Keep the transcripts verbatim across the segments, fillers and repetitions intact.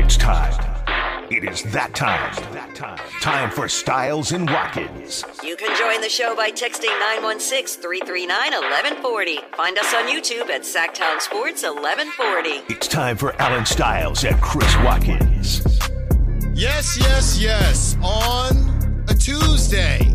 It's time. It is that time. That time. Time for Styles and Watkins. You can join the show by texting nine one six, three three nine, one one four zero. Find us on YouTube at Sacktown Sports eleven forty. It's time for Alan Styles and Chris Watkins. Yes, yes, yes. On a Tuesday,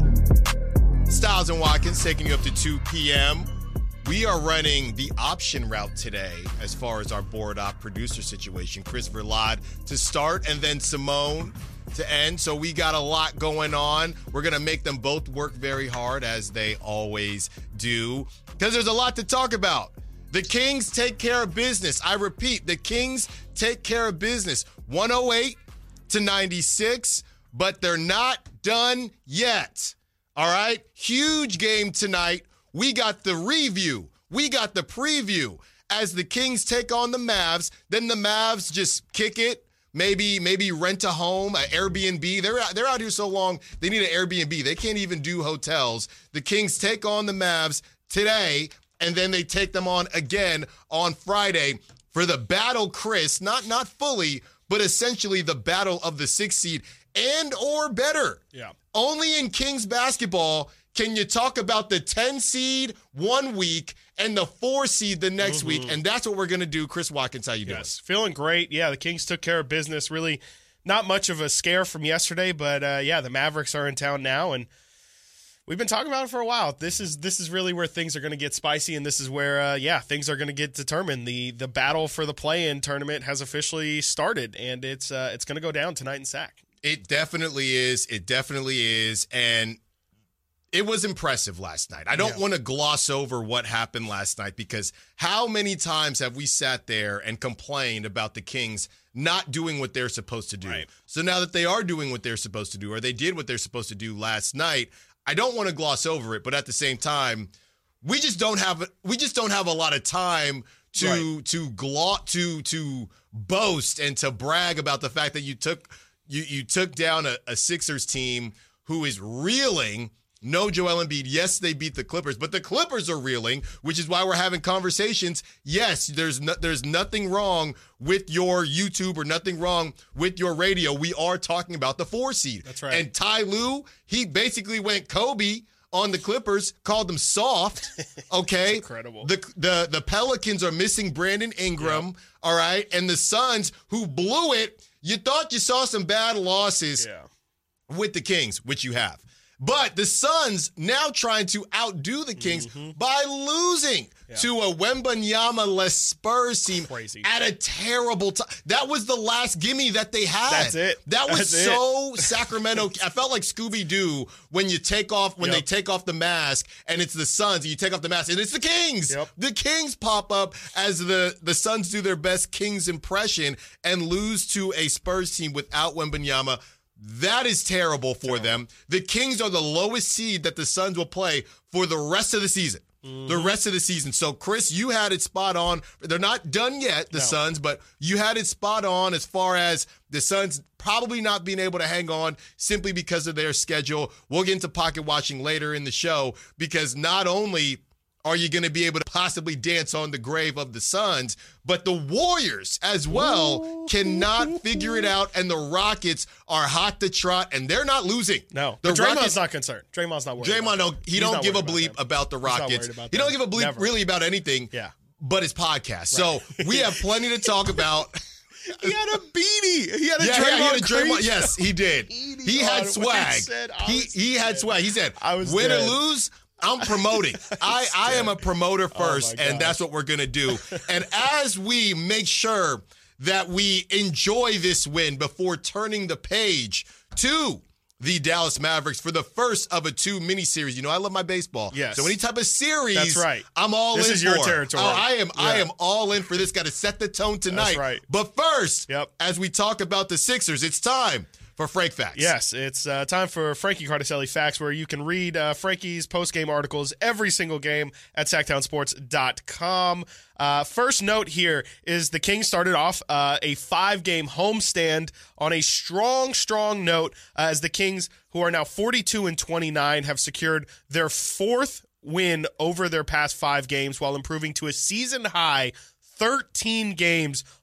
Styles and Watkins taking you up to two p.m. We are running the option route today as far as our board op producer situation. Chris Verlade to start and then Simone to end. So we got a lot going on. We're going to make them both work very hard as they always do because there's a lot to talk about. The Kings take care of business. I repeat, the Kings take care of business. one oh eight to ninety-six, but they're not done yet. All right? Huge game tonight. We got the review. We got the preview as the Kings take on the Mavs. Then the Mavs just kick it. Maybe maybe rent a home, an Airbnb. They're out, they're out here so long, they need an Airbnb. They can't even do hotels. The Kings take on the Mavs today, and then they take them on again on Friday for the battle, Chris. Not, not fully, but essentially the battle of the sixth seed and or better. Yeah. Only in Kings basketball can you talk about the ten seed one week and the four seed the next mm-hmm. week, and that's what we're going to do. Chris Watkins, how you doing? Yes, feeling great. Yeah, the Kings took care of business. Really not much of a scare from yesterday, but uh, yeah, the Mavericks are in town now, and we've been talking about it for a while. This is this is really where things are going to get spicy, and this is where, uh, yeah, things are going to get determined. The the battle for the play-in tournament has officially started, and it's uh, it's going to go down tonight in Sac. It definitely is. It definitely is, and it was impressive last night. I don't yeah. want to gloss over what happened last night because how many times have we sat there and complained about the Kings not doing what they're supposed to do? Right. So now that they are doing what they're supposed to do, or they did what they're supposed to do last night, I don't want to gloss over it, but at the same time, we just don't have we just don't have a lot of time to right. to gloat to to boast and to brag about the fact that you took you you took down a, a Sixers team who is reeling. No Joel Embiid. Yes, they beat the Clippers, but the Clippers are reeling, which is why we're having conversations. Yes, there's no, there's nothing wrong with your YouTube or nothing wrong with your radio. We are talking about the four seed. That's right. And Ty Lue, he basically went Kobe on the Clippers, called them soft. Okay, incredible. The the the Pelicans are missing Brandon Ingram. Yep. All right, and the Suns, who blew it. You thought you saw some bad losses yeah. with the Kings, which you have. But the Suns now trying to outdo the Kings mm-hmm. by losing yeah. to a Wembanyama-less Spurs team Crazy. At a terrible time. That was the last gimme that they had. That's it. That was That's so it. Sacramento. I felt like Scooby-Doo when you take off when yep. they take off the mask and it's the Suns and you take off the mask and it's the Kings. Yep. The Kings pop up as the, the Suns do their best Kings impression and lose to a Spurs team without Wembanyama. That is terrible for them. The Kings are the lowest seed that the Suns will play for the rest of the season. Mm-hmm. The rest of the season. So, Chris, you had it spot on. They're not done yet, the no. Suns, but you had it spot on as far as the Suns probably not being able to hang on simply because of their schedule. We'll get into pocket watching later in the show because not only are you going to be able to possibly dance on the grave of the Suns, but the Warriors as well cannot figure it out, and the Rockets are hot to trot, and they're not losing. No, the but Draymond's Rockets, not concerned. Draymond's not worried. Draymond, about no, he He's don't give a about bleep them. about the Rockets. About he don't give a bleep Never. really about anything. Yeah. but his podcast. Right. So we have plenty to talk about. He had a beanie. He had a yeah, Draymond yeah, he had a Green. Draymond. Yes, he did. He had swag. He he had swag. He said, "Win or lose, I'm promoting. I, I am a promoter first, oh and that's what we're going to do." And as we make sure that we enjoy this win before turning the page to the Dallas Mavericks for the first of a two miniseries. You know, I love my baseball. Yes. So any type of series, that's right. I'm all this in for. This is your territory. Oh, I am yeah. I am all in for this. Got to set the tone tonight. That's right. But first, yep. as we talk about the Sixers, it's time for Frank Facts. Yes, it's uh, time for Frankie Cardicelli Facts, where you can read uh, Frankie's post-game articles every single game at sacktown sports dot com. Uh, first note here is the Kings started off uh, a five-game homestand on a strong, strong note uh, as the Kings, who are now forty-two and twenty-nine, have secured their fourth win over their past five games while improving to a season-high thirteen games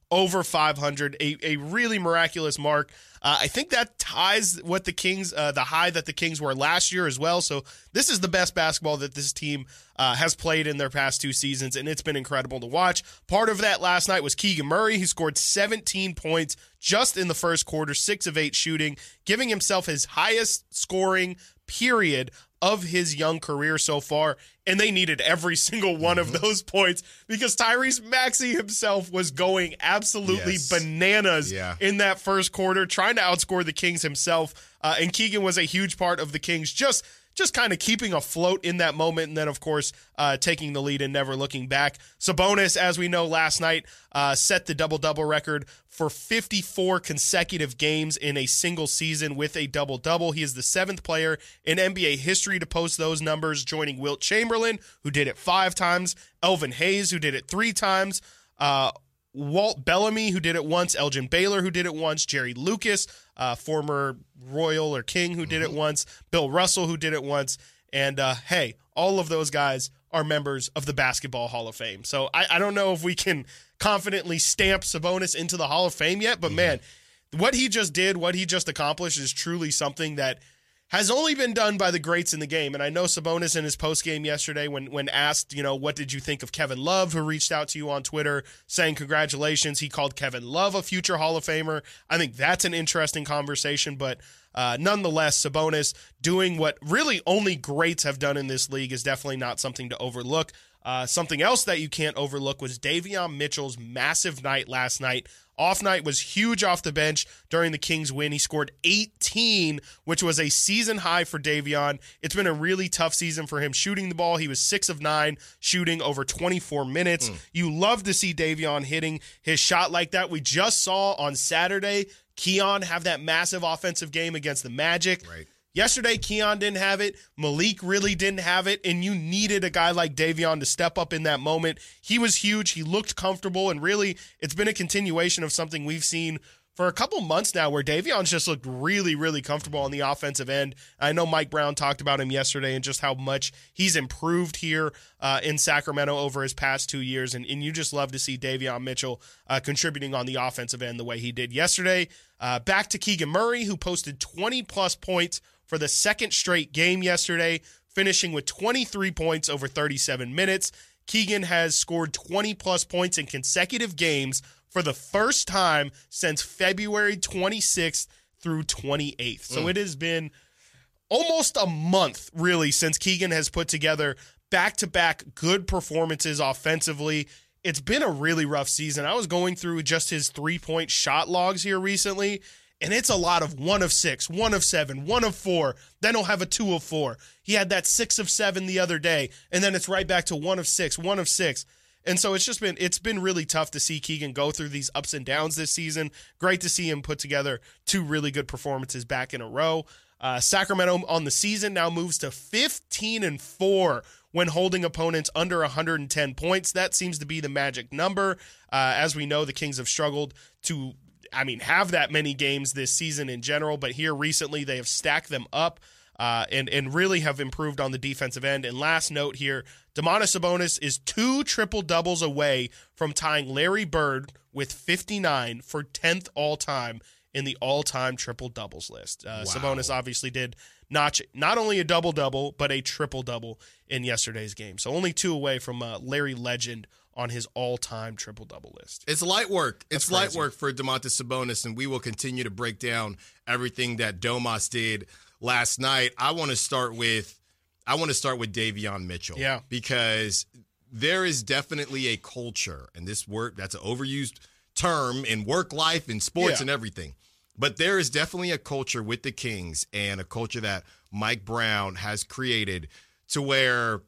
over five hundred, a, a really miraculous mark. Uh, I think that ties what the Kings, uh, the high that the Kings were last year as well. So this is the best basketball that this team uh, has played in their past two seasons, and it's been incredible to watch. Part of that last night was Keegan Murray, who scored seventeen points just in the first quarter, six of eight shooting, giving himself his highest scoring period of his young career so far, and they needed every single one mm-hmm. of those points because Tyrese Maxey himself was going absolutely yes. bananas yeah. in that first quarter, trying to outscore the Kings himself, uh, and Keegan was a huge part of the Kings just just kind of keeping afloat in that moment, and then, of course, uh, taking the lead and never looking back. Sabonis, as we know, last night uh, set the double-double record for fifty-four consecutive games in a single season with a double-double. He is the seventh player in N B A history to post those numbers, joining Wilt Chamberlain, who did it five times, Elvin Hayes, who did it three times, uh, Walt Bellamy, who did it once, Elgin Baylor, who did it once, Jerry Lucas, uh, former Royal or King, who did mm-hmm. it once, Bill Russell, who did it once, and uh, hey, all of those guys are members of the Basketball Hall of Fame. So I, I don't know if we can confidently stamp Sabonis into the Hall of Fame yet, but mm-hmm. man, what he just did, what he just accomplished is truly something that has only been done by the greats in the game. And I know Sabonis in his postgame yesterday, when when asked, you know, what did you think of Kevin Love, who reached out to you on Twitter saying congratulations, he called Kevin Love a future Hall of Famer. I think that's an interesting conversation, but uh, nonetheless, Sabonis doing what really only greats have done in this league is definitely not something to overlook. Uh, something else that you can't overlook was Davion Mitchell's massive night last night. Off night was huge off the bench during the Kings win. He scored eighteen, which was a season high for Davion. It's been a really tough season for him shooting the ball. He was six of nine shooting over twenty-four minutes. Mm. You love to see Davion hitting his shot like that. We just saw on Saturday Keon have that massive offensive game against the Magic. Right. Yesterday, Keon didn't have it. Malik really didn't have it, and you needed a guy like Davion to step up in that moment. He was huge. He looked comfortable, and really, it's been a continuation of something we've seen for a couple months now where Davion's just looked really, really comfortable on the offensive end. I know Mike Brown talked about him yesterday and just how much he's improved here uh, in Sacramento over his past two years, and, and you just love to see Davion Mitchell uh, contributing on the offensive end the way he did yesterday. Uh, back to Keegan Murray, who posted twenty-plus points for the second straight game yesterday, finishing with twenty-three points over thirty-seven minutes. Keegan has scored twenty-plus points in consecutive games for the first time since February twenty-sixth through twenty-eighth. So mm. it has been almost a month, really, since Keegan has put together back-to-back good performances offensively. It's been a really rough season. I was going through just his three-point shot logs here recently, and it's a lot of one of six, one of seven, one of four. Then he'll have a two of four. He had that six of seven the other day, and then it's right back to one of six, one of six. And so it's just been it's been really tough to see Keegan go through these ups and downs this season. Great to see him put together two really good performances back in a row. Uh, Sacramento on the season now moves to fifteen and four when holding opponents under one hundred ten points. That seems to be the magic number. Uh, as we know, the Kings have struggled to I mean, have that many games this season in general, but here recently they have stacked them up uh, and, and really have improved on the defensive end. And last note here, Domantas Sabonis is two triple-doubles away from tying Larry Bird with fifty-nine for tenth all-time in the all-time triple-doubles list. Uh, wow. Sabonis obviously did not, not only a double-double, but a triple-double in yesterday's game. So only two away from uh, Larry Legend on his all-time triple-double list. It's light work. That's it's crazy. Light work for Domantas Sabonis, and we will continue to break down everything that Domas did last night. I want to start with I want to start with Davion Mitchell. Yeah. Because there is definitely a culture, and this word that's an overused term in work life and sports yeah. and everything. But there is definitely a culture with the Kings, and a culture that Mike Brown has created to where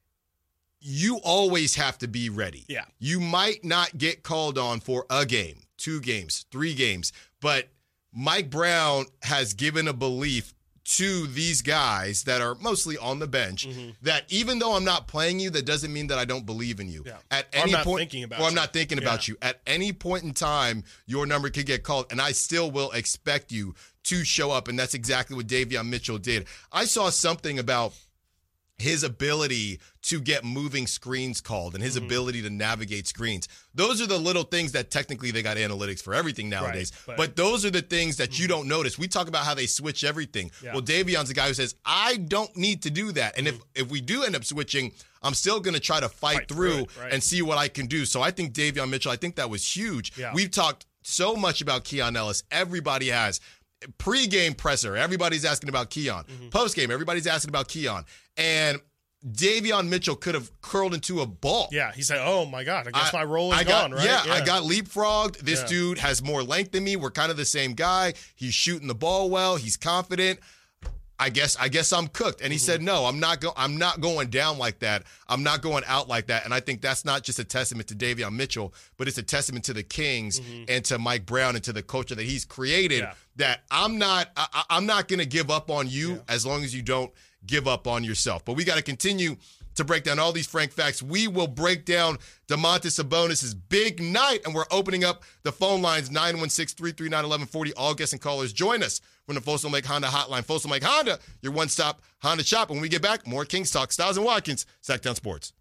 you always have to be ready. Yeah. You might not get called on for a game, two games, three games, but Mike Brown has given a belief to these guys that are mostly on the bench mm-hmm. that even though I'm not playing you, that doesn't mean that I don't believe in you. Yeah. At or any I'm not point, thinking about or I'm you. not thinking yeah. about you. At any point in time, your number could get called, and I still will expect you to show up, and that's exactly what Davion Mitchell did. I saw something about his ability to get moving screens called and his mm-hmm. ability to navigate screens. Those are the little things that technically they got analytics for everything nowadays. Right, but, but those are the things that mm-hmm. you don't notice. We talk about how they switch everything. Yeah. Well, Davion's the guy who says, I don't need to do that. And mm-hmm. if, if we do end up switching, I'm still going to try to fight, fight through, through it, right. and see what I can do. So I think Davion Mitchell, I think that was huge. Yeah. We've talked so much about Keon Ellis. Everybody has. Pre-game presser, everybody's asking about Keon. Mm-hmm. Post-game, everybody's asking about Keon. And Davion Mitchell could have curled into a ball. Yeah, he said, oh, my God, I guess I, my role is I got, gone, right? Yeah, yeah, I got leapfrogged. This yeah. dude has more length than me. We're kind of the same guy. He's shooting the ball well. He's confident. I guess I guess I'm cooked. And he mm-hmm. said, no, I'm not go- I'm not going down like that. I'm not going out like that. And I think that's not just a testament to Davion Mitchell, but it's a testament to the Kings mm-hmm. and to Mike Brown and to the culture that he's created yeah. that I'm not I- I'm not going to give up on you yeah. as long as you don't give up on yourself. But we got to continue to break down all these Frank facts. We will break down Domantas Sabonis' big night, and we're opening up the phone lines, nine one six, three three nine, one one four zero. All guests and callers join us from the Folsom Lake Honda hotline. Folsom Lake Honda, your one-stop Honda shop. When we get back, more Kings Talk. Styles and Watkins, Sacktown Sports.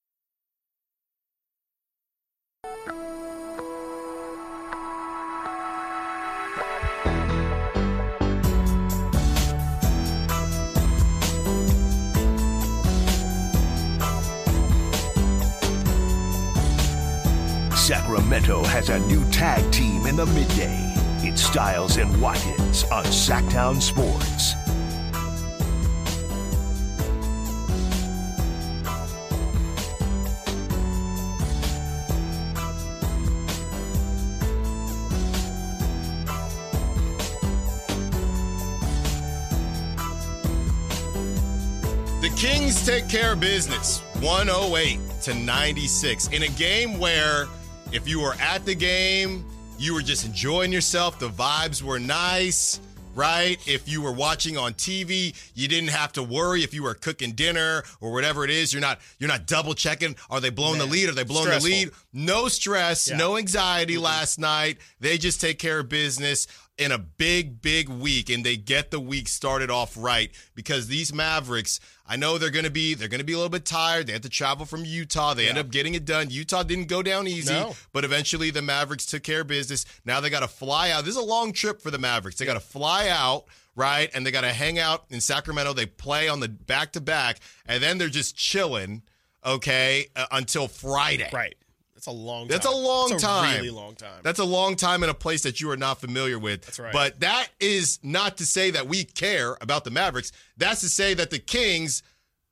Sacramento has a new tag team in the midday. It's Styles and Watkins on Sacktown Sports. The Kings take care of business, one oh eight to ninety-six, in a game where if you were at the game, you were just enjoying yourself. The vibes were nice, right? If you were watching on T V, you didn't have to worry if you were cooking dinner or whatever it is. You're not you're not double checking. Are they blowing Man, the lead? Are they blowing stressful. the lead? No stress, yeah. no anxiety mm-hmm. last night. They just take care of business in a big, big week, and they get the week started off right because these Mavericks, I know they're going to be they're going to be a little bit tired. They had to travel from Utah. They yeah. end up getting it done. Utah didn't go down easy, no. but eventually the Mavericks took care of business. Now they got to fly out. This is a long trip for the Mavericks. They got to fly out, right, and they got to hang out in Sacramento. They play on the back-to-back, and then they're just chilling, okay, uh, until Friday. Right. That's a long time. That's a long That's time. a really long time. That's a long time in a place that you are not familiar with. That's right. But that is not to say that we care about the Mavericks. That's to say that the Kings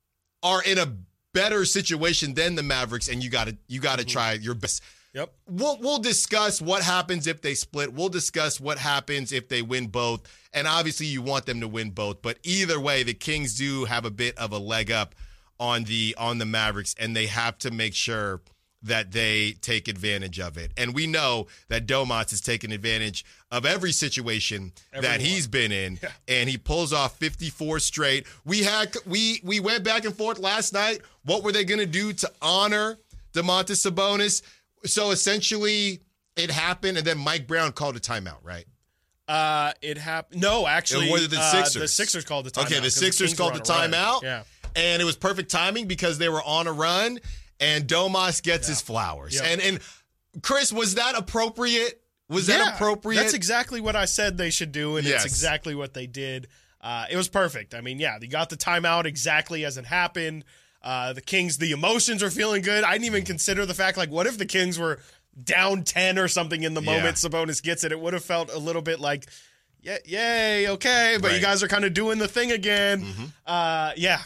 are in a better situation than the Mavericks, and you gotta you gotta mm-hmm. try your best. Yep. We'll we'll discuss what happens if they split. We'll discuss what happens if they win both. And obviously you want them to win both. But either way, the Kings do have a bit of a leg up on the on the Mavericks, and they have to make sure that they take advantage of it. And we know that Domantas has taken advantage of every situation Everyone. that he's been in, yeah. and he pulls off fifty-four straight. We had we we went back and forth last night. What were they going to do to honor Domantas Sabonis? So essentially, it happened, and then Mike Brown called a timeout, right? Uh, it happened. No, actually, or the Sixers. Uh, the Sixers called the timeout. Okay, the Sixers the called the timeout. Yeah, and it was perfect timing because they were on a run. And Domas gets yeah. his flowers. Yep. And and Chris, was that appropriate? Was yeah, that appropriate? That's exactly what I said they should do, and yes. it's exactly what they did. Uh, it was perfect. I mean, yeah, they got the timeout exactly as it happened. Uh, the Kings, the emotions are feeling good. I didn't even consider the fact, like, what if the Kings were down ten or something in the moment yeah. Sabonis gets it? It would have felt a little bit like, yeah, yay, okay, but right. you guys are kind of doing the thing again. Mm-hmm. Uh, yeah,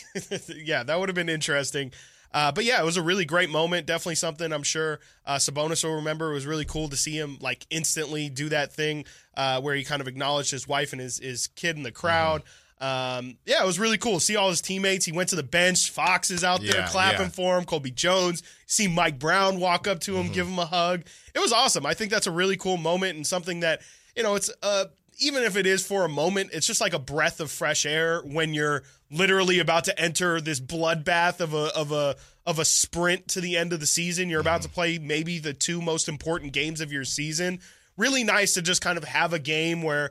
yeah, that would have been interesting. Uh, but yeah, it was a really great moment. Definitely something I'm sure uh, Sabonis will remember. It was really cool to see him like instantly do that thing uh, where he kind of acknowledged his wife and his, his kid in the crowd. Mm-hmm. Um, yeah, it was really cool. See all his teammates. He went to the bench. Fox is out there yeah, clapping yeah. for him. Colby Jones. See Mike Brown walk up to him, mm-hmm. give him a hug. It was awesome. I think that's a really cool moment and something that, you know, it's uh, even if it is for a moment, it's just like a breath of fresh air when you're literally about to enter this bloodbath of a of a of a sprint to the end of the season. You're about mm. to play maybe the two most important games of your season. Really nice to just kind of have a game where,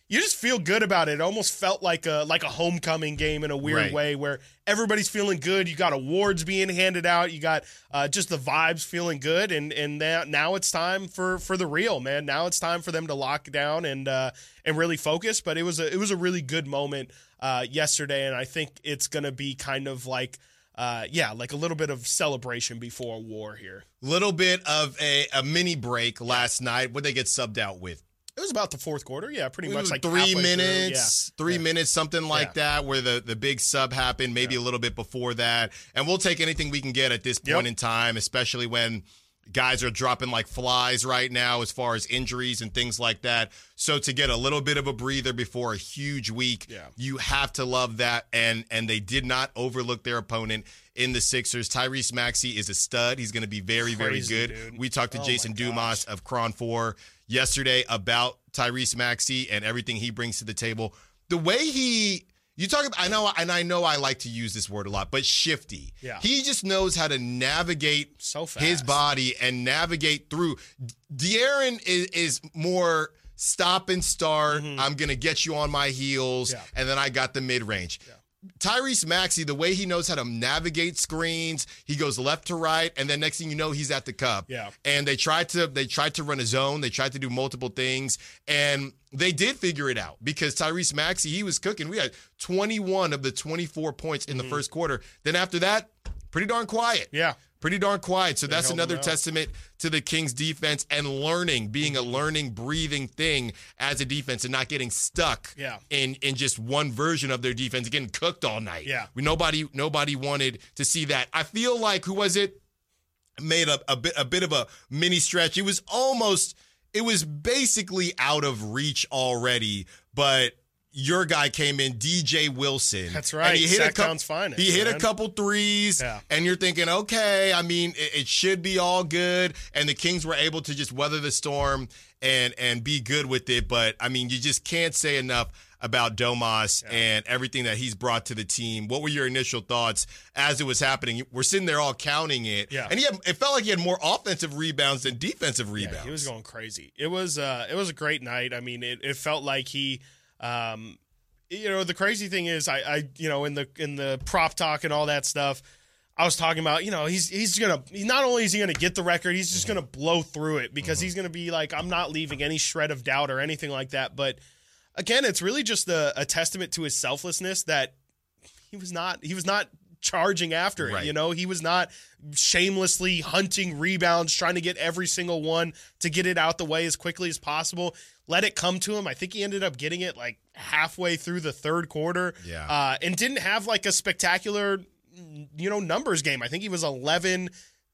you just feel good about it. It almost felt like a like a homecoming game in a weird Right. way where everybody's feeling good. You got awards being handed out. You got uh, just the vibes feeling good. And and now, now it's time for, for the real, man. Now it's time for them to lock down and uh, and really focus. But it was a, it was a really good moment uh, yesterday, and I think it's going to be kind of like, uh, yeah, like a little bit of celebration before war here. Little bit of a, a mini break last night. What they get subbed out with? It was about the fourth quarter, yeah, pretty much like three halfway minutes, through. three Yeah. minutes, something like Yeah. that, where the, the big sub happened, maybe a little bit before that. And we'll take anything we can get at this point Yep. in time, especially when guys are dropping like flies right now as far as injuries and things like that. So to get a little bit of a breather before a huge week, Yeah. you have to love that. And and they did not overlook their opponent in the Sixers. Tyrese Maxey is a stud. He's going to be very, Crazy, very good. dude. We talked to Oh, Jason my Dumas of Cron four yesterday about Tyrese Maxey and everything he brings to the table. The way he, you talk about, I know, and I know I like to use this word a lot, but shifty. Yeah. He just knows how to navigate So fast. his body and navigate through. De'Aaron is, is more stop and start. I'm going to get you on my heels. Yeah. And then I got the mid range. Tyrese Maxey, the way he knows how to navigate screens, he goes left to right, and then next thing you know, he's at the cup. Yeah. And they tried to they tried to run a zone, they tried to do multiple things, and they did figure it out because Tyrese Maxey, he was cooking. We had twenty-one of the twenty-four points in the first quarter. Then after that, pretty darn quiet. Yeah. Pretty darn quiet. So that's held another them out. testament to the Kings defense and learning, being a learning, breathing thing as a defense and not getting stuck Yeah. in, in just one version of their defense, getting cooked all night. Yeah. We, nobody nobody wanted to see that. I feel like, who was it? Made a, a bit a bit of a mini stretch. It was almost, it was basically out of reach already, but your guy came in, D J Wilson. That's right. And he hit a couple, Sacktown's finest, He hit man. a couple threes, Yeah. and you're thinking, okay, I mean, it, it should be all good. And the Kings were able to just weather the storm and and be good with it. But I mean, you just can't say enough about Domas and everything that he's brought to the team. What were your initial thoughts as it was happening? We're sitting there all counting it, Yeah. and he had, it felt like he had more offensive rebounds than defensive rebounds. Yeah, he was going crazy. It was uh, it was a great night. I mean, it, it felt like he, um, you know, the crazy thing is, I, I, you know, in the in the prop talk and all that stuff, I was talking about, you know, he's he's gonna he, not only is he gonna get the record, he's just gonna blow through it because he's gonna be like, I'm not leaving any shred of doubt or anything like that. But again, it's really just a, a testament to his selflessness that he was not he was not charging after it. Right. You know, he was not shamelessly hunting rebounds, trying to get every single one to get it out the way as quickly as possible. Let it come to him. I think he ended up getting it like halfway through the third quarter. Yeah. Uh, and didn't have like a spectacular, you know, numbers game. I think he was eleven,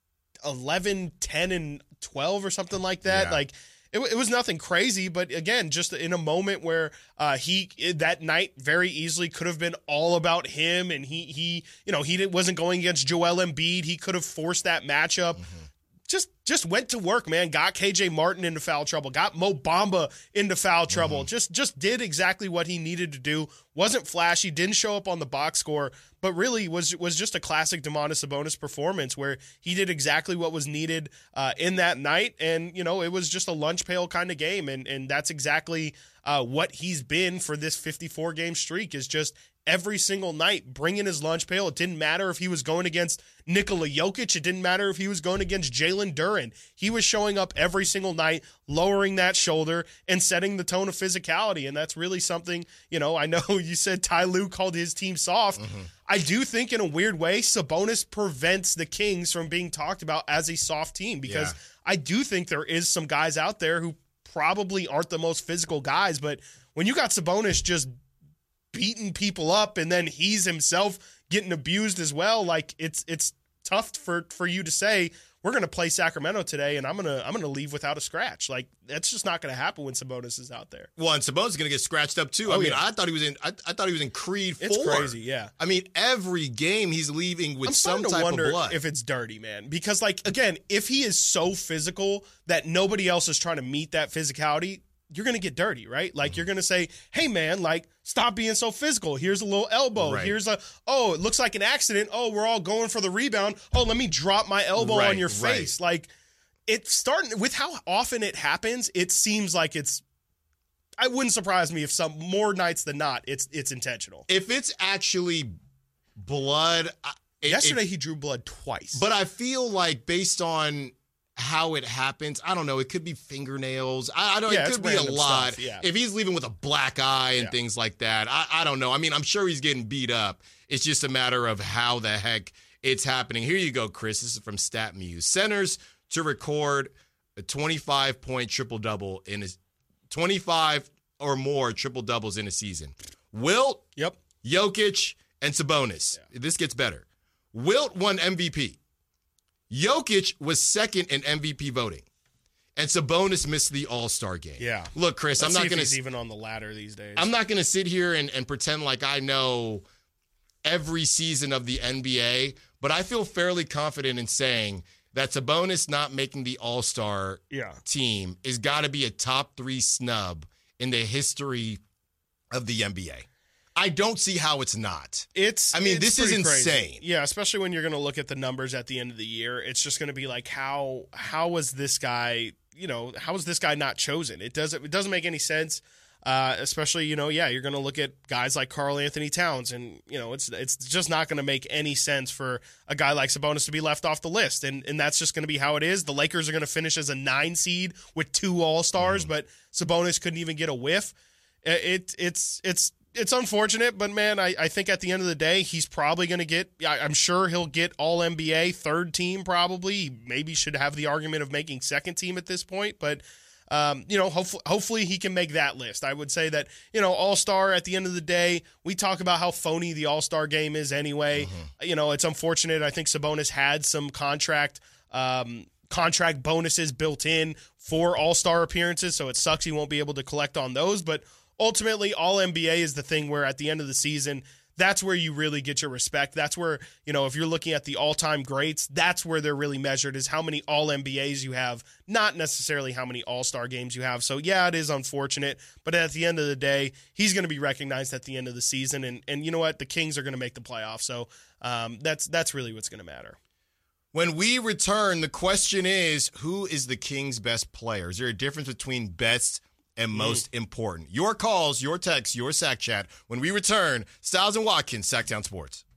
eleven, ten, and twelve or something like that. Yeah. Like, it, it was nothing crazy, but again, just in a moment where uh, he that night very easily could have been all about him, and he he you know he didn't, wasn't going against Joel Embiid. He could have forced that matchup. Just just went to work, man. Got K J Martin into foul trouble. Got Mo Bamba into foul trouble. Just just did exactly what he needed to do. Wasn't flashy. Didn't show up on the box score, but really was was just a classic Domantas Sabonis performance where he did exactly what was needed uh, in that night. And you know, it was just a lunch pail kind of game, and and that's exactly uh, what he's been for this fifty-four game streak. Is just every single night bringing his lunch pail. It didn't matter if he was going against Nikola Jokic. It didn't matter if he was going against Jalen Duren. He was showing up every single night, lowering that shoulder and setting the tone of physicality. And that's really something, you know, I know you said Ty Lue called his team soft. Mm-hmm. I do think in a weird way, Sabonis prevents the Kings from being talked about as a soft team because Yeah. I do think there is some guys out there who probably aren't the most physical guys, but when you got Sabonis just beating people up and then he's himself getting abused as well, like it's it's tough for for you to say we're going to play Sacramento today and I'm going to I'm going to leave without a scratch. Like that's just not going to happen when Sabonis is out there. Well, and Sabonis is going to get scratched up too. Oh, I mean, yeah. I thought he was in. I, I thought he was in Creed It's four. crazy, yeah. I mean, every game he's leaving with I'm some starting to type wonder of blood. if it's dirty, man. Because like again, if he is so physical that nobody else is trying to meet that physicality, you're going to get dirty, right? Like Mm-hmm. you're going to say, hey man, like stop being so physical. Here's a little elbow. Right. Here's a, oh, it looks like an accident. Oh, we're all going for the rebound. Oh, let me drop my elbow Right, on your right. face. Like it's starting with how often it happens. It seems like it's I wouldn't surprise me if some more nights than not, it's it's intentional. If it's actually blood, it, yesterday it, he drew blood twice. But I feel like based on how it happens, I don't know. It could be fingernails. I, I don't. Yeah, it could be a lot. Stuff, yeah. If he's leaving with a black eye and yeah. things like that, I, I don't know. I mean, I'm sure he's getting beat up. It's just a matter of how the heck it's happening. Here you go, Chris. This is from StatMuse. Centers to record a twenty-five point triple double in a twenty-five or more triple doubles in a season. Wilt, yep, Jokic, and Sabonis. Yeah. This gets better. Wilt won M V P. Jokic was second in M V P voting, and Sabonis missed the All-Star game. Yeah. Look, Chris, Let's I'm see not going to he's even on the ladder these days. I'm not going to sit here and, and pretend like I know every season of the N B A, but I feel fairly confident in saying that Sabonis not making the All-Star yeah. team is got to be a top three snub in the history of the N B A. I don't see how it's not. It's. I mean, it's this is crazy. insane. Yeah, especially when you're going to look at the numbers at the end of the year. It's just going to be like, how how was this guy? You know, how was this guy not chosen? It doesn't. It doesn't make any sense. Uh, especially, you know, yeah, you're going to look at guys like Karl Anthony Towns, and you know, it's it's just not going to make any sense for a guy like Sabonis to be left off the list, and and that's just going to be how it is. The Lakers are going to finish as a nine seed with two All Stars, mm. but Sabonis couldn't even get a whiff. It, it it's it's. It's unfortunate, but man, I, I think at the end of the day, he's probably going to get, I, I'm sure he'll get all N B A, third team probably. He maybe should have the argument of making second team at this point, but, um, you know, hopefully, hopefully he can make that list. I would say that, you know, all-star at the end of the day, we talk about how phony the all-star game is anyway. Mm-hmm. You know, it's unfortunate. I think Sabonis had some contract um, contract bonuses built in for all-star appearances, so it sucks he won't be able to collect on those, but ultimately, all N B A is the thing where at the end of the season, that's where you really get your respect. That's where, you know, if you're looking at the all-time greats, that's where they're really measured, is how many all N B As you have, not necessarily how many all-star games you have. So, yeah, it is unfortunate, but at the end of the day, he's going to be recognized at the end of the season, and, and you know what? The Kings are going to make the playoffs, so um, that's that's really what's going to matter. When we return, the question is, who is the Kings' best player? Is there a difference between best and most mm. important? Your calls, your texts, your Sack Chat. When we return, Styles and Watkins, Sacktown Sports.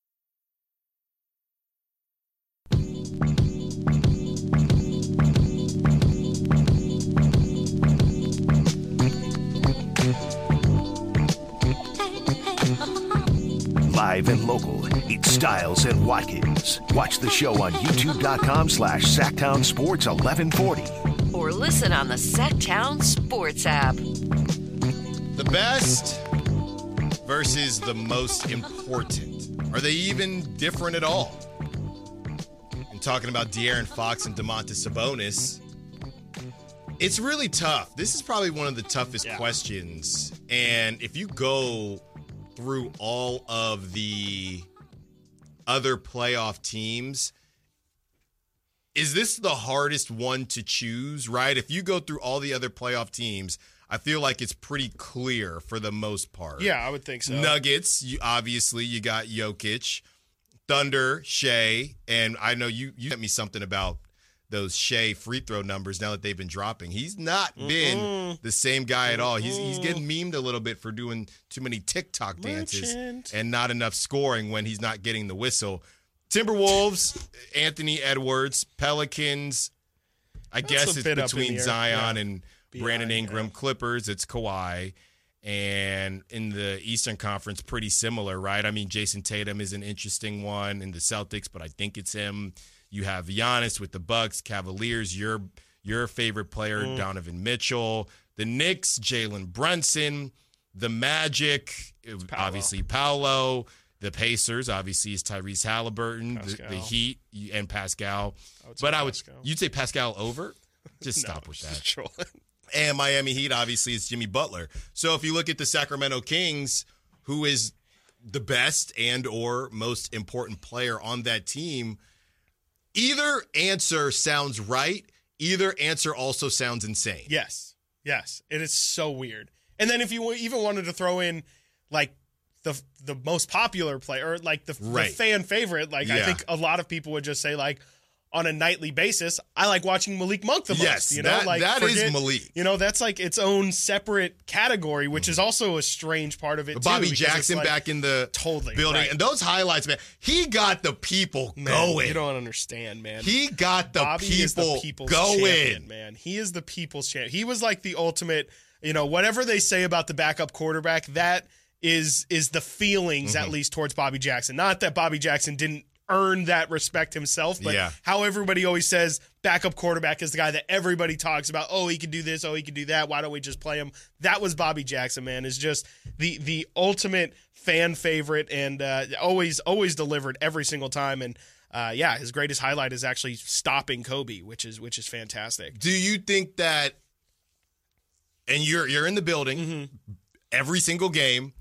Live and local, it's Styles and Watkins. Watch the show on youtube.com slash Sacktown Sports 1140. Or listen on the Sacktown Sports app. The best versus the most important. Are they even different at all? I'm talking about De'Aaron Fox and Domantas Sabonis. It's really tough. This is probably one of the toughest yeah. questions. And if you go through all of the other playoff teams, is this the hardest one to choose, right? If you go through all the other playoff teams, I feel like it's pretty clear for the most part. Yeah, I would think so. Nuggets, you, obviously, you got Jokic. Thunder, Shea, and I know you, you sent me something about those Shea free throw numbers now that they've been dropping. He's not mm-hmm. been the same guy mm-hmm. at all. He's he's getting memed a little bit for doing too many TikTok dances Merchant. and not enough scoring when he's not getting the whistle. Timberwolves, Anthony Edwards, Pelicans. I That's guess it's between Zion yeah. and B I, Brandon Ingram. Yeah. Clippers, it's Kawhi. And in the Eastern Conference, pretty similar, right? I mean, Jason Tatum is an interesting one in the Celtics, but I think it's him. You have Giannis with the Bucks, Cavaliers, your your favorite player, mm. Donovan Mitchell. The Knicks, Jalen Brunson. The Magic, Paolo. obviously Paolo. The Pacers, obviously, is Tyrese Halliburton. The, the Heat and Pascal. I but I would, Pascal. You'd say Pascal over? Just no, stop with that. And Miami Heat, obviously, is Jimmy Butler. So if you look at the Sacramento Kings, who is the best and or most important player on that team, either answer sounds right. Either answer also sounds insane. Yes. Yes. It is so weird. And then if you even wanted to throw in, like, the the most popular player, or like the, right. the fan favorite, like yeah. I think a lot of people would just say like, on a nightly basis, I like watching Malik Monk the most. Yes, you know, that, like that forget, is Malik. You know, that's like its own separate category, which is also a strange part of it, too. Bobby because Jackson it's like, back in the totally, building. right. And those highlights, man, he got the people Man, going. You don't understand, man. He got the Bobby people is the people's going. champion, man. He is the people's champion. He was like the ultimate, you know, whatever they say about the backup quarterback, that is is the feelings, Mm-hmm. at least, towards Bobby Jackson. Not that Bobby Jackson didn't earn that respect himself, but Yeah. how everybody always says backup quarterback is the guy that everybody talks about. Oh, he can do this. Oh, he can do that. Why don't we just play him? That was Bobby Jackson, man. Is just the the ultimate fan favorite, and uh, always always delivered every single time. And uh, yeah, his greatest highlight is actually stopping Kobe, which is which is fantastic. Do you think that, and you're you're in the building Mm-hmm. every single game,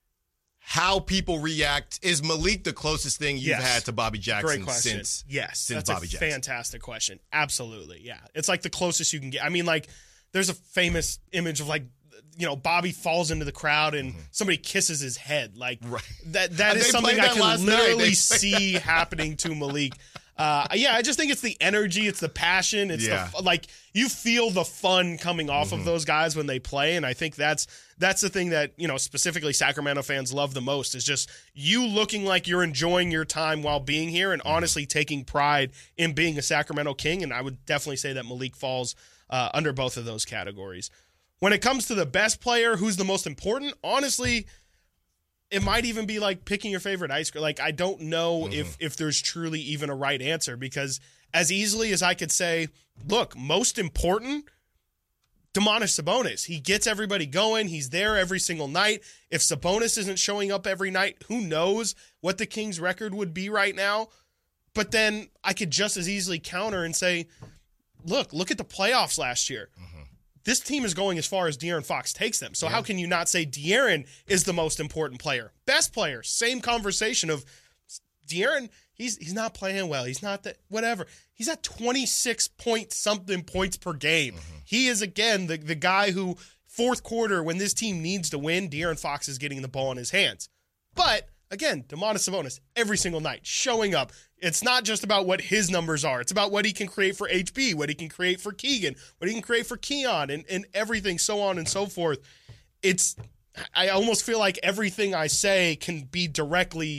how people react? Is Malik the closest thing you've Yes. had to Bobby Jackson Great question. since yes, since that's Bobby a Jackson? fantastic question. Absolutely, yeah. It's like the closest you can get. I mean, like, there's a famous image of like, you know, Bobby falls into the crowd and somebody kisses his head. Like Right. that. That And is they something played I that can last night. literally They- see happening to Malik. Uh, yeah, I just think it's the energy, it's the passion, it's Yeah. the like you feel the fun coming off of those guys when they play, and I think that's that's the thing that, you know, specifically Sacramento fans love the most, is just you looking like you're enjoying your time while being here, and honestly taking pride in being a Sacramento King. And I would definitely say that Malik falls uh, under both of those categories. When it comes to the best player, who's the most important, honestly, it might even be like picking your favorite ice cream. Like, I don't know Mm-hmm. if if there's truly even a right answer, because as easily as I could say, look, most important, Domantas Sabonis. He gets everybody going. He's there every single night. If Sabonis isn't showing up every night, who knows what the Kings' record would be right now? But then I could just as easily counter and say, look, look at the playoffs last year. This team is going as far as De'Aaron Fox takes them. So how can you not say De'Aaron is the most important player? Best player, same conversation of De'Aaron, he's he's not playing well. He's not that, whatever. He's at twenty-six point something points per game. Mm-hmm. He is, again, the, the guy who, fourth quarter, when this team needs to win, De'Aaron Fox is getting the ball in his hands. But, again, Domantas Sabonis, every single night, showing up. It's not just about what his numbers are. It's about what he can create for H B, what he can create for Keegan, what he can create for Keon, and, and everything, so on and so forth. It's, I almost feel like everything I say can be directly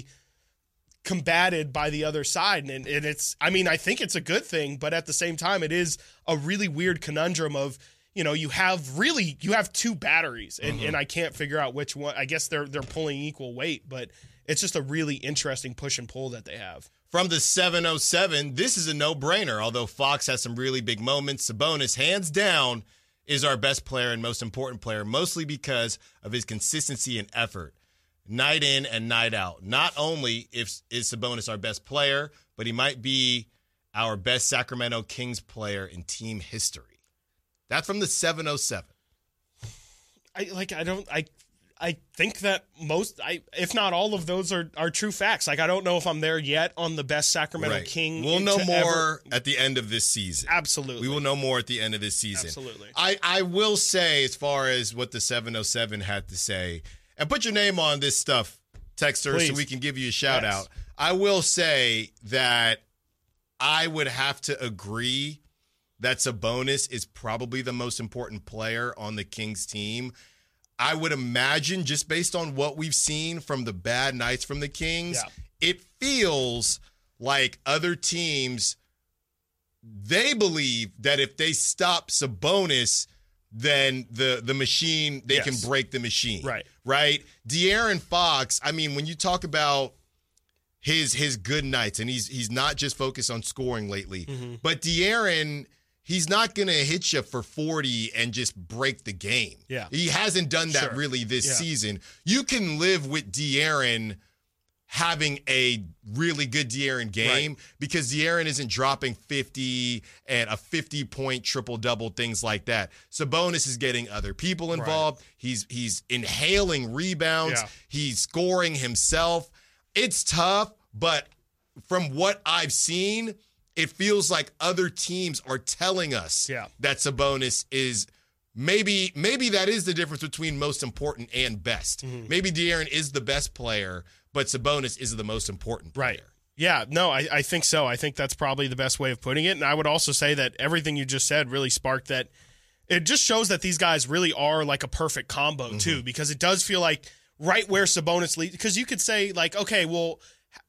combated by the other side. And, and it's, I mean, I think it's a good thing, but at the same time, it is a really weird conundrum of, you know, you have really, you have two batteries, and, and I can't figure out which one. I guess they're they're pulling equal weight, but it's just a really interesting push and pull that they have. From the seven oh seven, this is a no-brainer, although Fox has some really big moments. Sabonis, hands down, is our best player and most important player, mostly because of his consistency and effort, night in and night out. Not only if, is Sabonis our best player, but he might be our best Sacramento Kings player in team history. That's from the seven oh seven. I like. I don't. I. I think that most, I if not all of those are, are true facts. Like, I don't know if I'm there yet on the best Sacramento Right. King. We'll know to more ever- at the end of this season. Absolutely. We will know more at the end of this season. Absolutely. I, I will say, as far as what the seven oh seven had to say, and put your name on this stuff, Texter, Please. so we can give you a shout Yes. out. I will say that I would have to agree that Sabonis is probably the most important player on the Kings team. I would imagine, just based on what we've seen from the bad nights from the Kings, Yeah. it feels like other teams, they believe that if they stop Sabonis, then the the machine, they Yes. can break the machine. Right. Right? De'Aaron Fox, I mean, when you talk about his his good nights, and he's he's not just focused on scoring lately, Mm-hmm. but De'Aaron, he's not going to hit you for forty and just break the game. Yeah. He hasn't done that Sure. really this Yeah. season. You can live with De'Aaron having a really good De'Aaron game Right. because De'Aaron isn't dropping fifty and a fifty-point triple-double, things like that. Sabonis is getting other people involved. He's he's inhaling rebounds. Yeah. He's scoring himself. It's tough, but from what I've seen, it feels like other teams are telling us Yeah. that Sabonis is maybe maybe that is the difference between most important and best. Mm-hmm. Maybe De'Aaron is the best player, but Sabonis is the most important player. Right. Yeah, no, I, I think so. I think that's probably the best way of putting it. And I would also say that everything you just said really sparked that. It just shows that these guys really are like a perfect combo, mm-hmm. too, because it does feel like right where Sabonis leads. Because you could say, like, okay, well,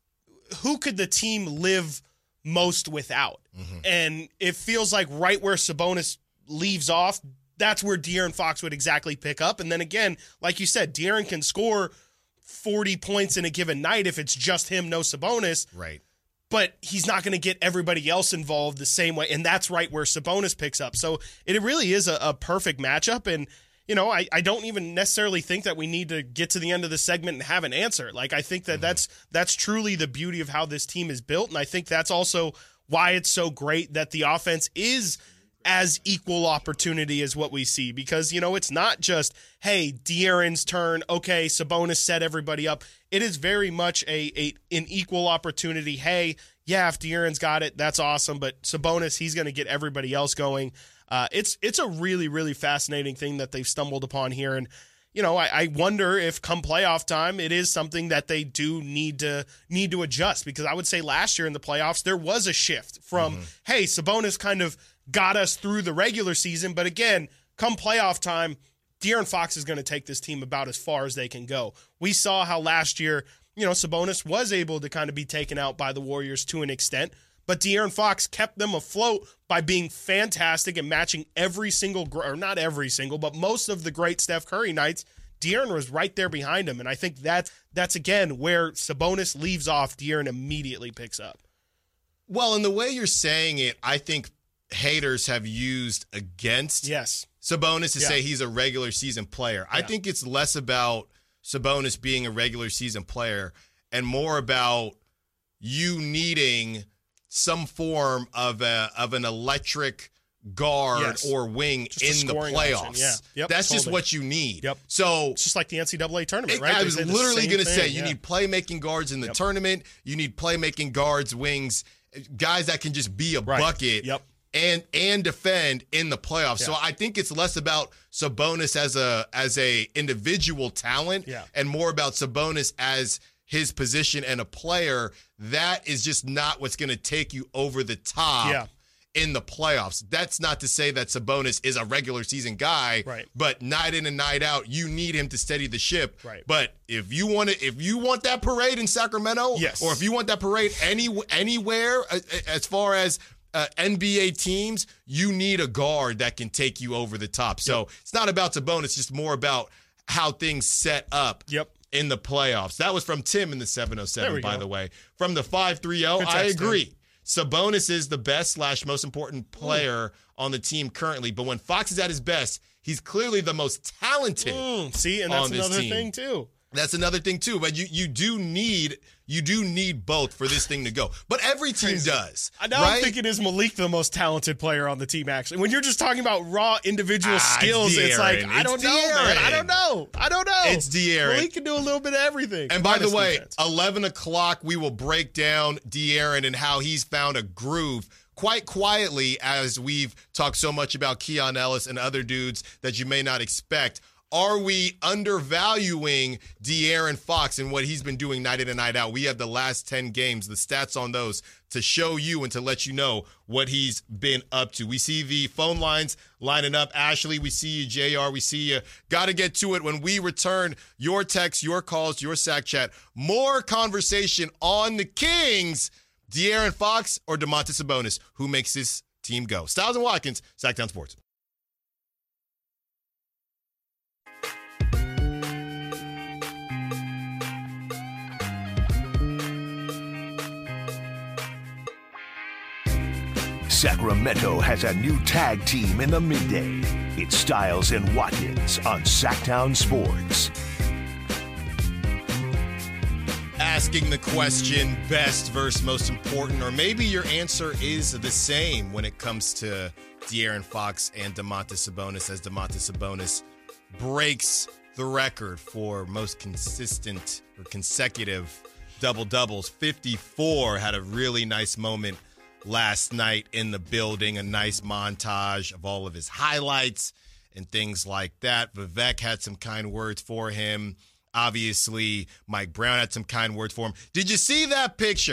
who could the team live most without? Mm-hmm. And it feels like right where Sabonis leaves off, that's where De'Aaron Fox would exactly pick up. And then again, like you said, De'Aaron can score forty points in a given night if it's just him, no Sabonis. Right. But he's not going to get everybody else involved the same way. And that's right where Sabonis picks up. So it really is a, a perfect matchup. And, you know, I, I don't even necessarily think that we need to get to the end of the segment and have an answer. Like, I think that mm-hmm. that's that's truly the beauty of how this team is built. And I think that's also why it's so great that the offense is as equal opportunity as what we see, because, you know, it's not just, hey, De'Aaron's turn, okay, Sabonis set everybody up. It is very much a, a an equal opportunity. Hey, yeah, if De'Aaron's got it, that's awesome, but Sabonis, he's going to get everybody else going. Uh, it's it's a really, really fascinating thing that they've stumbled upon here, and you know, I, I wonder if come playoff time, it is something that they do need to need to adjust, because I would say last year in the playoffs, there was a shift from, mm-hmm. hey, Sabonis kind of got us through the regular season, but again, come playoff time, De'Aaron Fox is going to take this team about as far as they can go. We saw how last year, you know, Sabonis was able to kind of be taken out by the Warriors to an extent, but De'Aaron Fox kept them afloat by being fantastic and matching every single, or not every single, but most of the great Steph Curry nights. De'Aaron was right there behind him, and I think that's, that's again, where Sabonis leaves off, De'Aaron immediately picks up. Well, in the way you're saying it, I think haters have used against yes. Sabonis to yeah. say he's a regular season player. Yeah. I think it's less about Sabonis being a regular season player and more about you needing some form of a of an electric guard yes. or wing just in the playoffs. Yeah. Yep, That's totally. just what you need. Yep. So it's just like the N C double A tournament, it, right? I was literally going to say yeah. you need playmaking guards in the yep. tournament. You need playmaking guards, wings, guys that can just be a right. bucket. Yep. And and defend in the playoffs. Yeah. So I think it's less about Sabonis as a as a individual talent yeah. and more about Sabonis as his position and a player. That is just not what's going to take you over the top yeah. in the playoffs. That's not to say that Sabonis is a regular season guy, right. but night in and night out, you need him to steady the ship. Right. But if you want to, if you want that parade in Sacramento, yes. or if you want that parade any anywhere, as far as Uh, N B A teams, you need a guard that can take you over the top. So yep. it's not about Sabonis, it's just more about how things set up yep. in the playoffs. That was from Tim in the seven oh seven, by go. the way. From the five three oh, I agree. Him. Sabonis is the best slash most important player mm. on the team currently. But when Fox is at his best, he's clearly the most talented mm. See, and that's on this another team. thing, too. That's another thing too, but you you do need you do need both for this thing to go. But every team Crazy. does. Now right? I'm thinking is Malik the most talented player on the team, actually. When you're just talking about raw individual ah, skills, it's, it's like, I it's don't De'Aaron. know, man. I don't know. I don't know. It's De'Aaron. Malik can do a little bit of everything. And by the way, defense. eleven o'clock, we will break down De'Aaron and how he's found a groove quite quietly, as we've talked so much about Keon Ellis and other dudes that you may not expect. Are we undervaluing De'Aaron Fox and what he's been doing night in and night out? We have the last ten games, the stats on those, to show you and to let you know what he's been up to. We see the phone lines lining up. Ashley, we see you. J R, we see you. Got to get to it when we return. Your texts, your calls, your Sack Chat. More conversation on the Kings. De'Aaron Fox or Domantas Sabonis? Who makes this team go? Styles and Watkins, Sacktown Sports. Sacramento has a new tag team in the midday. It's Styles and Watkins on Sacktown Sports. Asking the question, best versus most important, or maybe your answer is the same when it comes to De'Aaron Fox and Domantas Sabonis, as Domantas Sabonis breaks the record for most consistent or consecutive double-doubles. fifty-four, had a really nice moment last night in the building, a nice montage of all of his highlights and things like that. Vivek had some kind words for him. Obviously, Mike Brown had some kind words for him. Did you see that picture?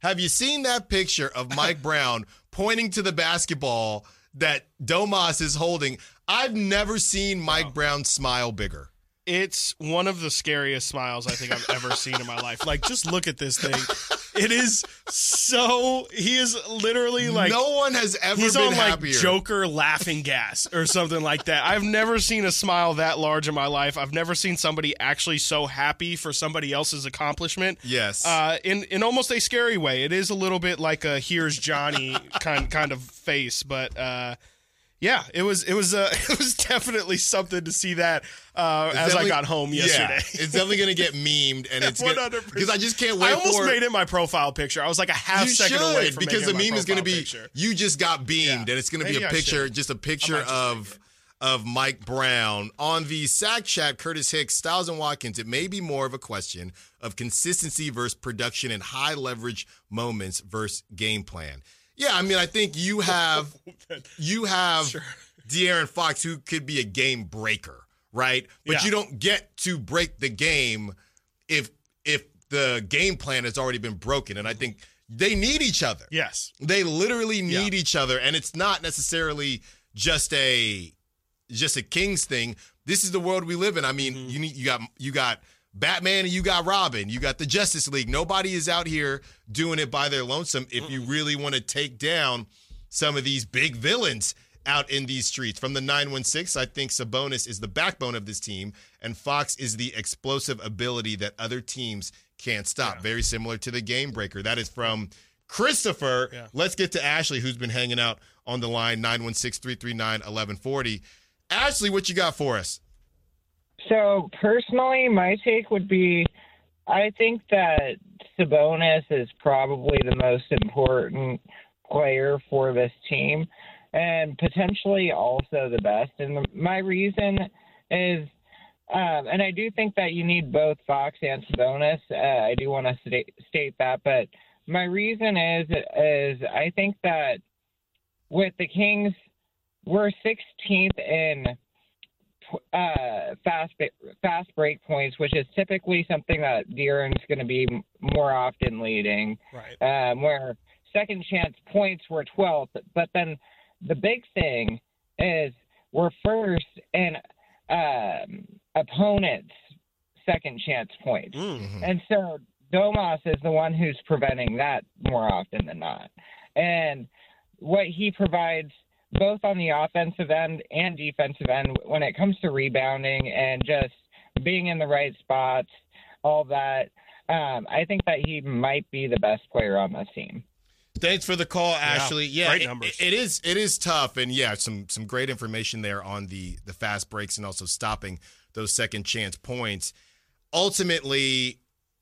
Have you seen that picture of Mike Brown pointing to the basketball that Domas is holding? I've never seen Mike wow. Brown smile bigger. It's one of the scariest smiles I think I've ever seen in my life. Like, just look at this thing. It is so, he is literally like. No one has ever he's been on happier. Like Joker laughing gas or something like that. I've never seen a smile that large in my life. I've never seen somebody actually so happy for somebody else's accomplishment. Yes. Uh, in, in almost a scary way. It is a little bit like a here's Johnny kind, kind of face, but, uh, yeah, it was it was uh, it was definitely something to see that uh, as I got home yesterday. Yeah, it's definitely going to get memed, and it's because I just can't wait. I almost for made it my profile picture. I was like a half you second should, away from because the making meme it is going to be picture. You just got beamed, yeah. and it's going to be Maybe a I picture, should. just a picture just of of Mike Brown on the Sack Chat. Curtis Hicks, Styles and Watkins. It may be more of a question of consistency versus production and high leverage moments versus game plan. Yeah, I mean, I think you have you have. Sure. De'Aaron Fox, who could be a game breaker, right? But yeah. you don't get to break the game if if the game plan has already been broken. And I think they need each other. Yes. They literally need yeah. each other. And it's not necessarily just a just a Kings thing. This is the world we live in. I mean, mm-hmm. you need you got you got Batman and you got Robin. You got the Justice League. Nobody is out here doing it by their lonesome if mm-hmm. you really want to take down some of these big villains out in these streets. From the nine one six, I think Sabonis is the backbone of this team, and Fox is the explosive ability that other teams can't stop. Yeah. Very similar to the game breaker. That is from Christopher. Yeah. Let's get to Ashley, who's been hanging out on the line, nine one six, three three nine, eleven forty. Ashley, what you got for us? So, personally, my take would be, I think that Sabonis is probably the most important player for this team, and potentially also the best. And the, my reason is, um, and I do think that you need both Fox and Sabonis. Uh, I do want to sta- state that. But my reason is, is I think that with the Kings, we're sixteenth in uh, fast fast break points, which is typically something that De'Aaron's going to be more often leading. Right. Um, where second chance points were twelfth, but then the big thing is we're first in um, opponents' second chance points. Mm-hmm. And so Domas is the one who's preventing that more often than not. And what he provides both on the offensive end and defensive end when it comes to rebounding and just being in the right spots, all that, um, I think that he might be the best player on this team. Thanks for the call, Ashley. Yeah, great it, numbers. it is it is tough, and yeah, some some great information there on the the fast breaks and also stopping those second chance points. Ultimately,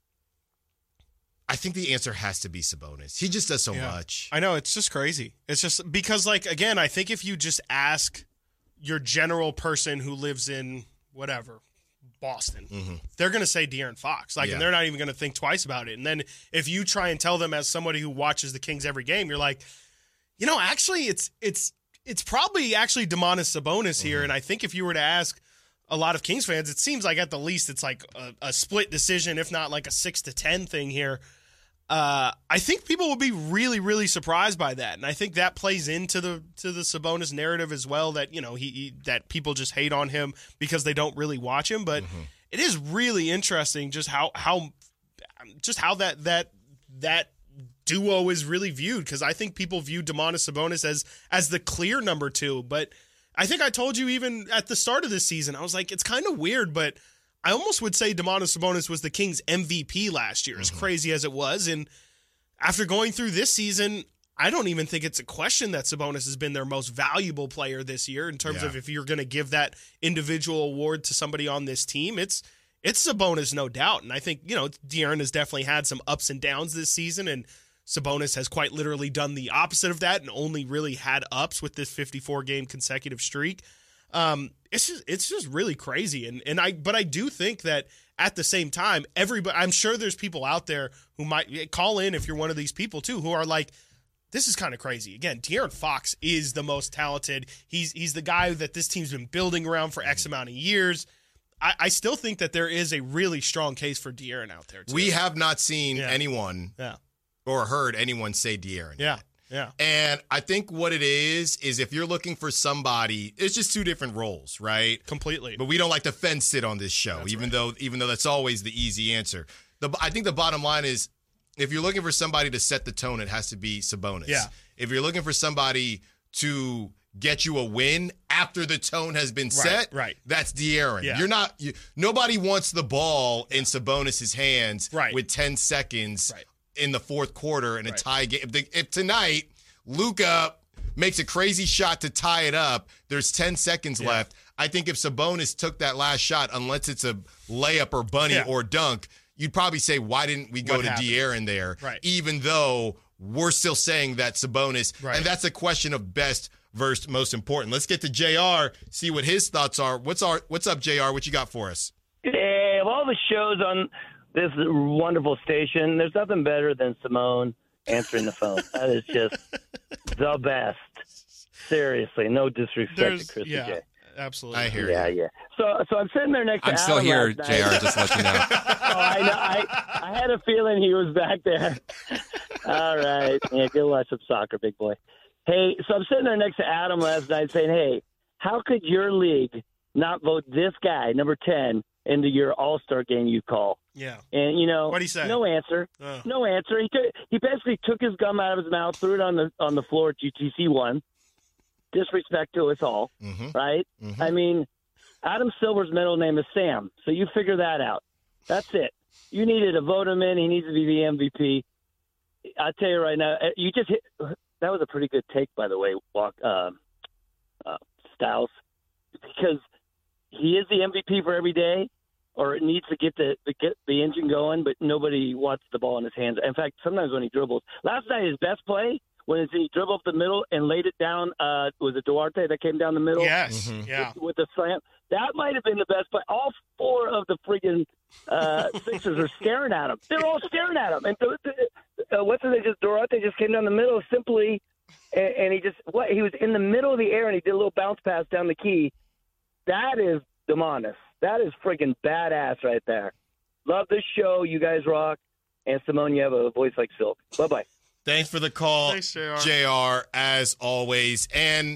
I think the answer has to be Sabonis. He just does so yeah. much. I know, it's just crazy. It's just because, like, again, I think if you just ask your general person who lives in whatever, Boston, mm-hmm. they're going to say De'Aaron Fox. Like, yeah. and they're not even going to think twice about it. And then if you try and tell them as somebody who watches the Kings every game, you're like, you know, actually, it's it's it's probably actually Domantas Sabonis here. Mm-hmm. And I think if you were to ask a lot of Kings fans, it seems like at the least it's like a, a split decision, if not like a six to ten thing here. Uh, I think people will be really, really surprised by that, and I think that plays into the to the Sabonis narrative as well. That you know he, he that people just hate on him because they don't really watch him. But mm-hmm. it is really interesting just how how just how that that that duo is really viewed, because I think people view Domantas Sabonis as as the clear number two. But I think I told you even at the start of this season, I was like, it's kind of weird, but I almost would say Domantas Sabonis was the Kings' M V P last year, as mm-hmm. crazy as it was. And after going through this season, I don't even think it's a question that Sabonis has been their most valuable player this year in terms yeah. of if you're going to give that individual award to somebody on this team. It's it's Sabonis, no doubt. And I think, you know, De'Aaron has definitely had some ups and downs this season, and Sabonis has quite literally done the opposite of that and only really had ups with this fifty-four game consecutive streak. Um, it's just, it's just really crazy. And, and I, but I do think that at the same time, everybody, I'm sure there's people out there who might call in if you're one of these people too, who are like, this is kind of crazy. Again, De'Aaron Fox is the most talented. He's, he's the guy that this team's been building around for X amount of years. I, I still think that there is a really strong case for De'Aaron out there too. We have not seen yeah. anyone yeah. or heard anyone say De'Aaron. Yeah, yeah. And I think what it is, is if you're looking for somebody, it's just two different roles, right? Completely. But we don't like to fence sit on this show, That's even right. though even though that's always the easy answer. The, I think the bottom line is, if you're looking for somebody to set the tone, it has to be Sabonis. Yeah. If you're looking for somebody to get you a win after the tone has been set, right. that's De'Aaron. Yeah. You're not. You, nobody wants the ball in Sabonis's hands Right. with ten seconds Right. in the fourth quarter in a Right. tie game. If, the, if tonight Luka makes a crazy shot to tie it up, there's ten seconds Yeah. left. I think if Sabonis took that last shot, unless it's a layup or bunny Yeah. or dunk, you'd probably say, why didn't we go What to happened? De'Aaron there? Right. Even though we're still saying that Sabonis, Right. and that's a question of best versus most important. Let's get to J R, see what his thoughts are. What's our What's up, J R? What you got for us? Hey, of all the shows on this wonderful station, there's nothing better than Simone answering the phone. That is just the best. Seriously, no disrespect There's, to Chris yeah, J. absolutely. I hear Yeah, you. yeah. So, so I'm sitting there next to I'm still Adam here, last night. J R, just to let you know. Oh, I know. I, I had a feeling he was back there. All right. Yeah, go watch some soccer, big boy. Hey, so I'm sitting there next to Adam last night saying, hey, how could your league not vote this guy, number ten, into your all-star game you call? Yeah. And, you know, What'd he say? no answer. Oh. No answer. He took, he basically took his gum out of his mouth, threw it on the on the floor at U T C one. Disrespect to us all, Mm-hmm. right? Mhm. I mean, Adam Silver's middle name is Sam, so you figure that out. That's it. You needed to vote him in. He needs to be the M V P. I tell you right now, you just hit. That was a pretty good take, by the way, Walk uh, uh, Styles, because he is the M V P for every day, or it needs to get the, the get the engine going, but nobody wants the ball in his hands. In fact, sometimes when he dribbles, last night his best play when he dribbled up the middle and laid it down. Uh, was it Duarte that came down the middle? Yes. Mhm. Yeah. With the slam. That might have been the best play. All four of the friggin' uh, Sixers are staring at him. They're all staring at him. And uh, what's it? Just Duarte just came down the middle simply, and, and he just what? He was in the middle of the air and he did a little bounce pass down the key. That is Demonis. That is friggin' badass right there. Love this show. You guys rock. And Simone, you have a voice like silk. Bye bye. Thanks for the call, Thanks, J R. J R, as always. And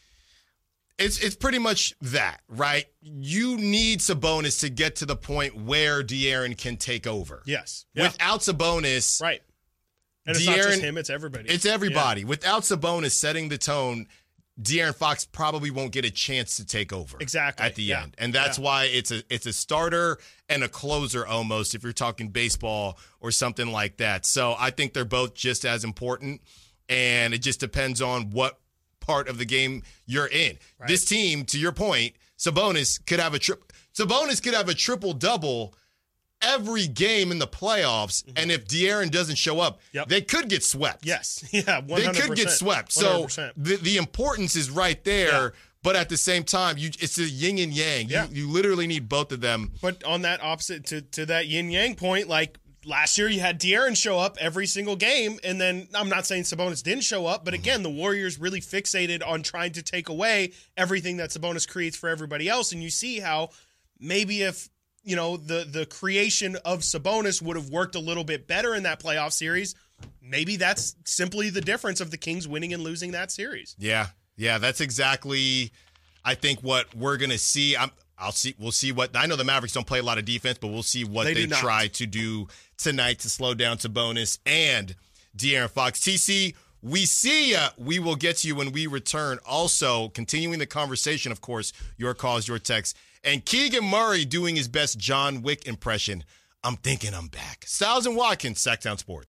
it's it's pretty much that, right? You need Sabonis to get to the point where De'Aaron can take over. Yes. Yeah. Without Sabonis, Right. And it's not De'Aaron- just him, it's everybody. it's everybody. Without Sabonis setting the tone, De'Aaron Fox probably won't get a chance to take over. Exactly. At the Yeah. end. And that's Yeah. why it's a it's a starter and a closer almost if you're talking baseball or something like that. So I think they're both just as important, and it just depends on what part of the game you're in. Right. This team, to your point, Sabonis could have a tri- Sabonis could have a triple double every game in the playoffs, and if De'Aaron doesn't show up, Yep. they could get swept. Yes. Yeah. one They hundred percent. could get swept. one hundred So percent. the, the importance is right there, Yeah. but at the same time, you it's a yin and yang. Yeah. You, you literally need both of them. But on that opposite to, to that yin yang point, like last year you had De'Aaron show up every single game, and then I'm not saying Sabonis didn't show up, but again, the Warriors really fixated on trying to take away everything that Sabonis creates for everybody else, and you see how maybe if you know the the creation of Sabonis would have worked a little bit better in that playoff series, maybe that's simply the difference of the Kings winning and losing that series. Yeah, yeah, that's exactly. I think what we're gonna see. I'm, I'll see. We'll see what I know. The Mavericks don't play a lot of defense, but we'll see what They they, do not. try to do tonight to slow down Sabonis and De'Aaron Fox. T C, we see ya. We will get to you when we return. Also, continuing the conversation, of course, your calls, your texts, and Keegan Murray doing his best John Wick impression. I'm thinking I'm back. Styles and Watkins, Sacktown Sports.